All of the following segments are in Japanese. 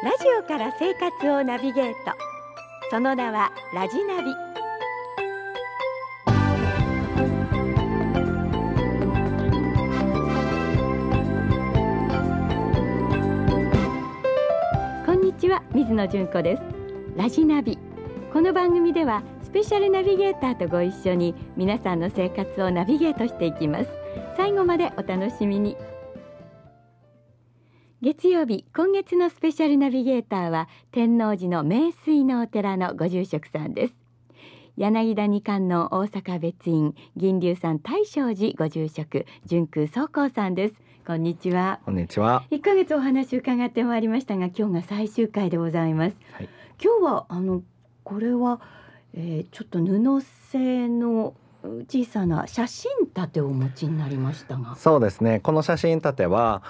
ラジオから生活をナビゲート、その名はラジナビ。こんにちは、水野純子です。ラジナビ、この番組ではスペシャルナビゲーターとご一緒に皆さんの生活をナビゲートしていきます。最後までお楽しみに。月曜日、今月のスペシャルナビゲーターは天王寺の名水のお寺のご住職さんです。柳田二観音大阪別院銀龍山大正寺ご住職純空宗光さんです。こんにちは。 こんにちは。 1ヶ月お話伺ってまいりましたが、今日が最終回でございます。 はい、 今日はこれは、ちょっと布製の小さな写真立てをお持ちになりましたが。 そうですね、この写真立ては、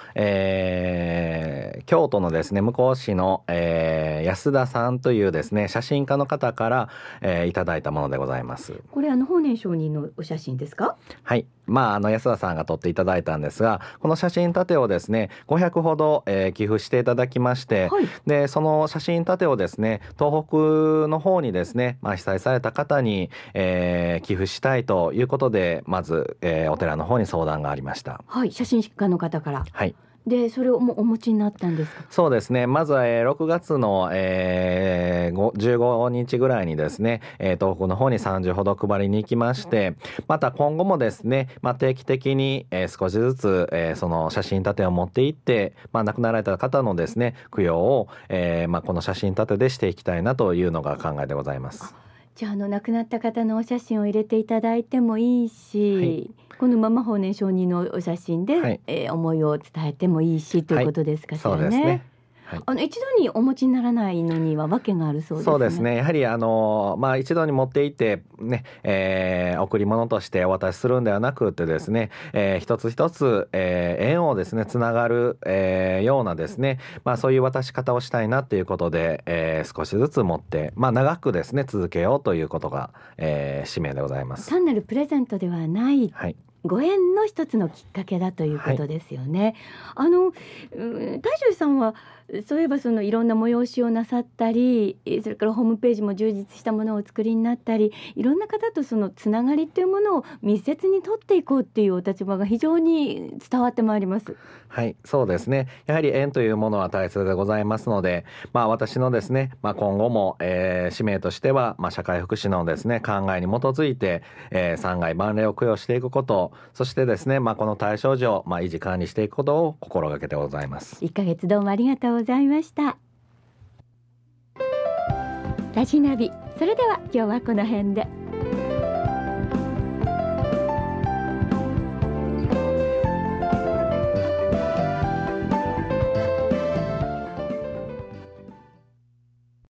京都のですね向こう市の、安田さんというですね写真家の方から、いただいたものでございます。 これ法然上人のお写真ですか？ はい、安田さんが撮っていただいたんですが、この写真立てをですね500ほど、寄付していただきまして、 はい、 でその写真立てをですね東北の方にですね、被災された方に、寄付したいということで、まず、お寺の方に相談がありました。 はい、写真家の方から。 はい。 でそれをもうお持ちになったんですか？ そうですね、まずは、6月の、15日ぐらいにですね、東北の方に30ほど配りに行きまして、また今後もですね、定期的に、少しずつ、その写真立てを持っていって、亡くなられた方のですね供養を、この写真立てでしていきたいなというのが考えでございます。 じゃあ、亡くなった方のお写真を入れていただいてもいいし、 はい、 このまま法然上人のお写真で、 はい、 思いを伝えてもいいしということですかしらね。 そうですね。はい、 一度にお持ちにならないのには訳があるそうですね。 そうですね、やはり一度に持っていってね、贈り物としてお渡しするんではなくてですね、一つ一つ、縁をですねつながる、ようなですね、そういう渡し方をしたいなということで、少しずつ持って、長くですね続けようということが、使命でございます。 単なるプレゼントではない、 はい、ご縁の一つのきっかけだということですよね。はい、大正さんはそういえばいろんな催しをなさったり、それからホームページも充実したものをお作りになったり、いろんな方とつながりというものを密接に取っていこうっていうお立場が非常に伝わってまいります。 はい、そうですね、やはり縁というものは大切でございますので、私のですね、今後も、使命としては、社会福祉のですね考えに基づいて、三害万礼を供養していくこと、そしてですね、この大正寺を、維持管理していくことを心がけてございます。 1ヶ月どうもありがとうございました。ラジナビ、それでは今日はこの辺で。